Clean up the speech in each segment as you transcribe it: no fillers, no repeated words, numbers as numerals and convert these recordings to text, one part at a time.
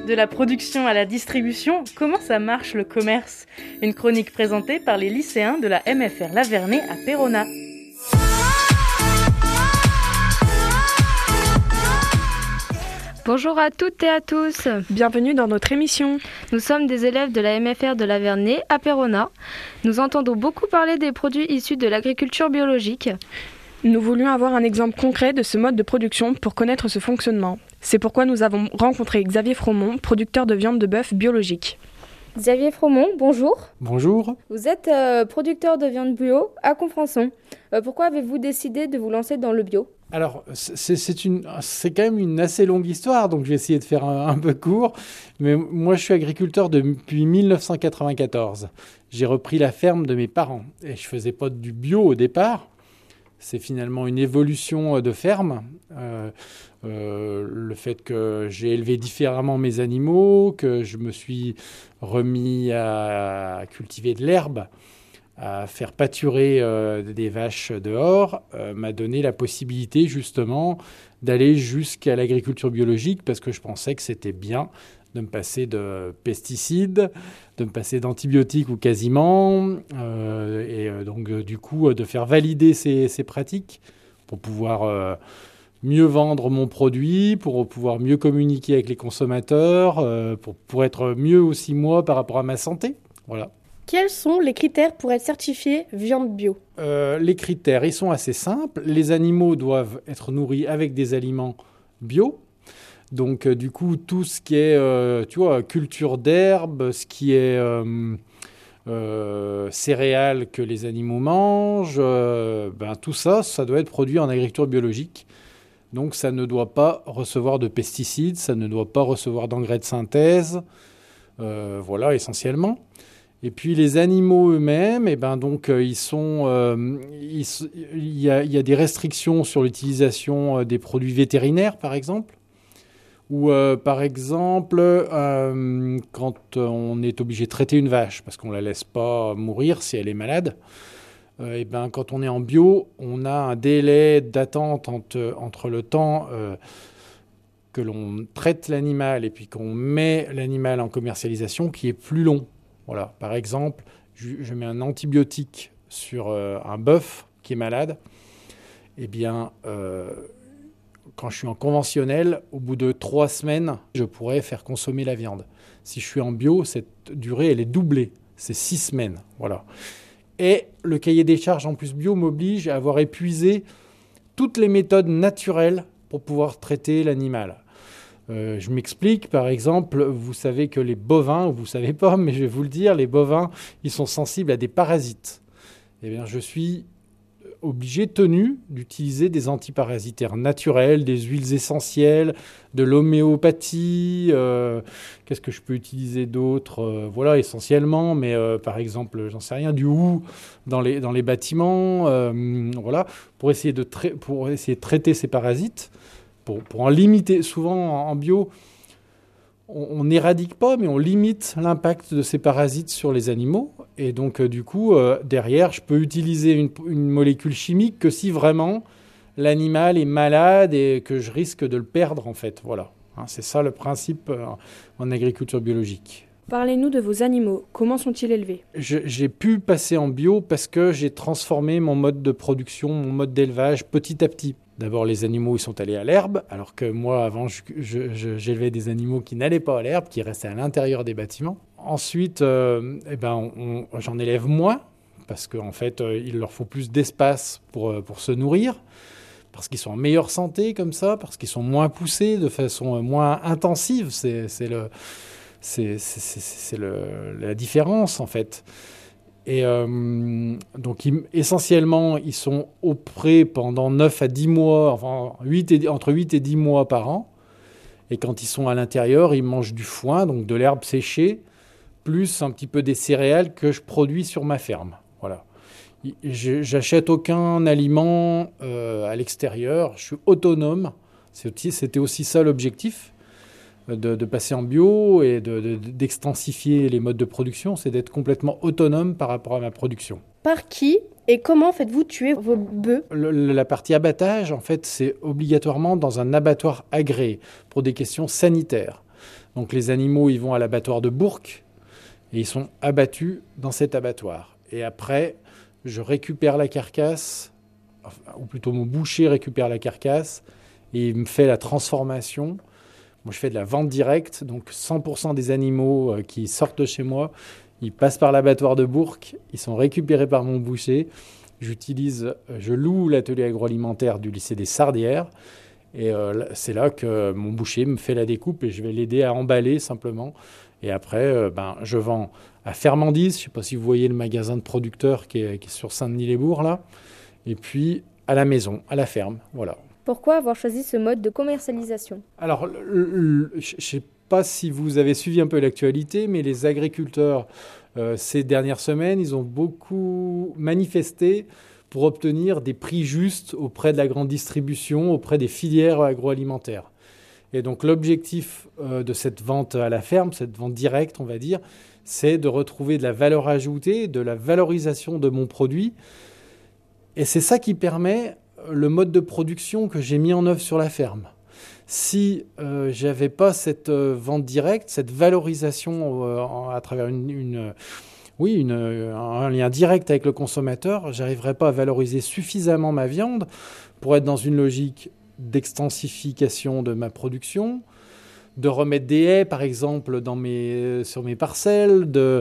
De la production à la distribution, comment ça marche le commerce? Une chronique présentée par les lycéens de la MFR Lavernais à Péronne. Bonjour à toutes et à tous. Bienvenue dans notre émission. Nous sommes des élèves de la MFR de Lavernais à Péronne. Nous entendons beaucoup parler des produits issus de l'agriculture biologique. Nous voulions avoir un exemple concret de ce mode de production pour connaître ce fonctionnement. C'est pourquoi nous avons rencontré Xavier Fromont, producteur de viande de bœuf biologique. Xavier Fromont, bonjour. Bonjour. Vous êtes producteur de viande bio à Confrançon. Pourquoi avez-vous décidé de vous lancer dans le bio ? Alors, c'est quand même une assez longue histoire, donc je vais essayer de faire un peu court. Mais moi, je suis agriculteur depuis 1994. J'ai repris la ferme de mes parents et je faisais pas du bio au départ. C'est finalement une évolution de ferme. Le fait que j'ai élevé différemment mes animaux, que je me suis remis à cultiver de l'herbe, à faire pâturer des vaches dehors, m'a donné la possibilité justement d'aller jusqu'à l'agriculture biologique parce que je pensais que c'était bien de me passer de pesticides, de me passer d'antibiotiques ou quasiment, donc du coup de faire valider ces pratiques pour pouvoir mieux vendre mon produit, pour pouvoir mieux communiquer avec les consommateurs, pour être mieux aussi moi par rapport à ma santé. Voilà. Quels sont les critères pour être certifié viande bio ? Les critères, ils sont assez simples. Les animaux doivent être nourris avec des aliments bio. Donc, du coup, tout ce qui est, culture d'herbe, ce qui est céréales que les animaux mangent, tout ça, ça doit être produit en agriculture biologique. Donc, ça ne doit pas recevoir de pesticides, ça ne doit pas recevoir d'engrais de synthèse. Voilà, essentiellement. Et puis les animaux eux-mêmes, il y a des restrictions sur l'utilisation des produits vétérinaires, par exemple. Ou par exemple, quand on est obligé de traiter une vache, parce qu'on ne la laisse pas mourir si elle est malade, quand on est en bio, on a un délai d'attente entre le temps que l'on traite l'animal et puis qu'on met l'animal en commercialisation qui est plus long. Voilà. Par exemple, je mets un antibiotique sur un bœuf qui est malade. Quand je suis en conventionnel, au bout de 3 semaines, je pourrais faire consommer la viande. Si je suis en bio, cette durée, elle est doublée. C'est 6 semaines. Voilà. Et le cahier des charges en plus bio m'oblige à avoir épuisé toutes les méthodes naturelles pour pouvoir traiter l'animal. Je m'explique, par exemple, vous savez que les bovins, vous ne savez pas, mais je vais vous le dire, les bovins, ils sont sensibles à des parasites. Je suis tenu d'utiliser des antiparasitaires naturels, des huiles essentielles, de l'homéopathie. Qu'est-ce que je peux utiliser d'autre ? Voilà, essentiellement, mais par exemple, j'en sais rien, du hou dans les bâtiments, voilà, pour essayer de traiter ces parasites. Pour en limiter, souvent en bio, on n'éradique pas, mais on limite l'impact de ces parasites sur les animaux. Et donc, derrière, je peux utiliser une molécule chimique que si vraiment l'animal est malade et que je risque de le perdre, en fait. Voilà. C'est ça le principe en agriculture biologique. Parlez-nous de vos animaux. Comment sont-ils élevés ? J'ai pu passer en bio parce que j'ai transformé mon mode de production, mon mode d'élevage petit à petit. D'abord, les animaux ils sont allés à l'herbe, alors que moi, avant, j'élevais des animaux qui n'allaient pas à l'herbe, qui restaient à l'intérieur des bâtiments. Ensuite, j'en élève moins, parce qu'en fait, il leur faut plus d'espace pour se nourrir, parce qu'ils sont en meilleure santé comme ça, parce qu'ils sont moins poussés de façon moins intensive. C'est la différence, en fait. Et donc, essentiellement, ils sont au pré pendant 9 à 10 mois, enfin entre 8 et 10 mois par an. Et quand ils sont à l'intérieur, ils mangent du foin, donc de l'herbe séchée, plus un petit peu des céréales que je produis sur ma ferme. Voilà. J'achète aucun aliment à l'extérieur, je suis autonome. C'était aussi ça l'objectif. De passer en bio et d'extensifier les modes de production, c'est d'être complètement autonome par rapport à ma production. Par qui et comment faites-vous tuer vos bœufs ? La partie abattage, en fait, c'est obligatoirement dans un abattoir agréé pour des questions sanitaires. Donc les animaux, ils vont à l'abattoir de Bourg et ils sont abattus dans cet abattoir. Et après, je récupère la carcasse, ou plutôt mon boucher récupère la carcasse et il me fait la transformation. Moi, je fais de la vente directe, donc 100% des animaux qui sortent de chez moi, ils passent par l'abattoir de Bourg, ils sont récupérés par mon boucher. Je loue l'atelier agroalimentaire du lycée des Sardières et c'est là que mon boucher me fait la découpe et je vais l'aider à emballer simplement. Et après, je vends à Fermandise, je ne sais pas si vous voyez le magasin de producteurs qui est sur Saint-Denis-les-Bourgs là, et puis à la maison, à la ferme, voilà. Pourquoi avoir choisi ce mode de commercialisation ? Alors, je ne sais pas si vous avez suivi un peu l'actualité, mais les agriculteurs, ces dernières semaines, ils ont beaucoup manifesté pour obtenir des prix justes auprès de la grande distribution, auprès des filières agroalimentaires. Et donc, l'objectif de cette vente à la ferme, cette vente directe, on va dire, c'est de retrouver de la valeur ajoutée, de la valorisation de mon produit. Et c'est ça qui permet le mode de production que j'ai mis en œuvre sur la ferme. Si je n'avais pas cette vente directe, cette valorisation à travers un lien direct avec le consommateur, je n'arriverais pas à valoriser suffisamment ma viande pour être dans une logique d'extensification de ma production, de remettre des haies, par exemple, sur mes parcelles, de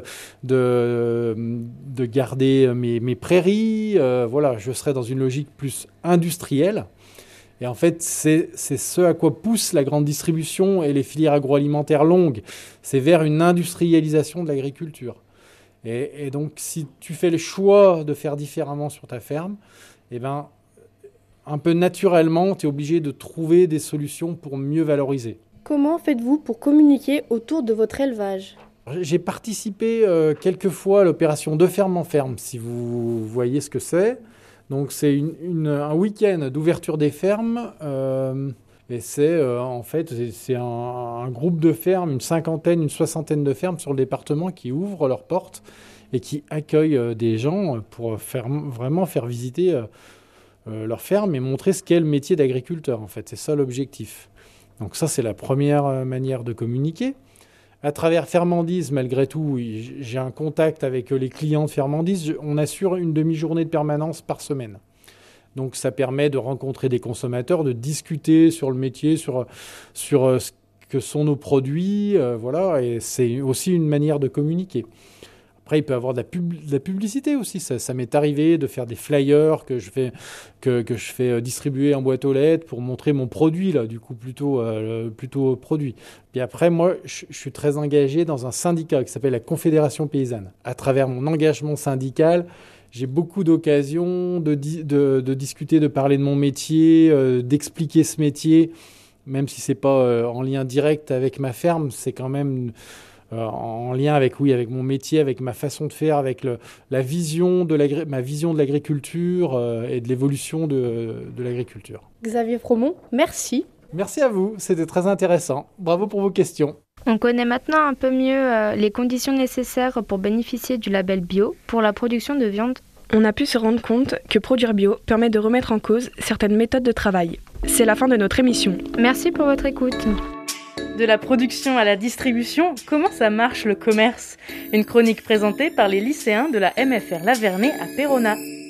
garder mes prairies. Voilà, je serais dans une logique plus industrielle. Et en fait, c'est ce à quoi pousse la grande distribution et les filières agroalimentaires longues. C'est vers une industrialisation de l'agriculture. Et donc, si tu fais le choix de faire différemment sur ta ferme, un peu naturellement, tu es obligé de trouver des solutions pour mieux valoriser. Comment faites-vous pour communiquer autour de votre élevage ? J'ai participé quelques fois à l'opération De ferme en ferme, si vous voyez ce que c'est. Donc c'est un week-end d'ouverture des fermes et c'est un groupe de fermes, une soixantaine de fermes sur le département qui ouvrent leurs portes et qui accueillent des gens pour vraiment faire visiter leur ferme et montrer ce qu'est le métier d'agriculteur. En fait, c'est ça l'objectif. Donc ça, c'est la première manière de communiquer. À travers Fermandise, malgré tout, j'ai un contact avec les clients de Fermandise. On assure une demi-journée de permanence par semaine. Donc ça permet de rencontrer des consommateurs, de discuter sur le métier, sur ce que sont nos produits. Voilà, et c'est aussi une manière de communiquer. Après, il peut y avoir de la publicité aussi. Ça m'est arrivé de faire des flyers que je fais distribuer en boîte aux lettres pour montrer mon produit, là, du coup, plutôt produit. Puis après, moi, je suis très engagé dans un syndicat qui s'appelle la Confédération Paysanne. À travers mon engagement syndical, j'ai beaucoup d'occasions de discuter, de parler de mon métier, d'expliquer ce métier, même si ce n'est pas en lien direct avec ma ferme, c'est quand même... en lien avec mon métier, avec ma façon de faire, avec ma vision de l'agriculture et de l'évolution de l'agriculture. Xavier Fromont, merci. Merci à vous, c'était très intéressant. Bravo pour vos questions. On connaît maintenant un peu mieux les conditions nécessaires pour bénéficier du label bio pour la production de viande. On a pu se rendre compte que produire bio permet de remettre en cause certaines méthodes de travail. C'est la fin de notre émission. Merci pour votre écoute. De la production à la distribution, comment ça marche le commerce ? Une chronique présentée par les lycéens de la MFR Lavernais à Péronat.